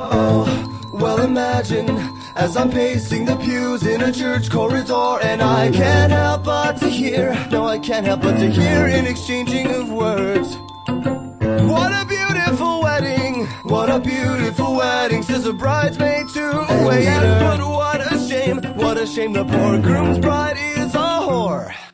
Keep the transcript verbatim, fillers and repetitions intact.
Oh, well imagine as I'm pacing the pews in a church corridor, and I can't help but to hear, no I can't help but to hear an exchanging of words. What a beautiful wedding, what a beautiful wedding, says a bridesmaid to a waiter. But what a shame, what a shame, the poor groom's bride is a whore.